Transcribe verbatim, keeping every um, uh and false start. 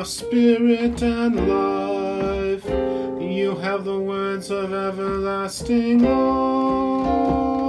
are spirit and life. You have the words of everlasting life.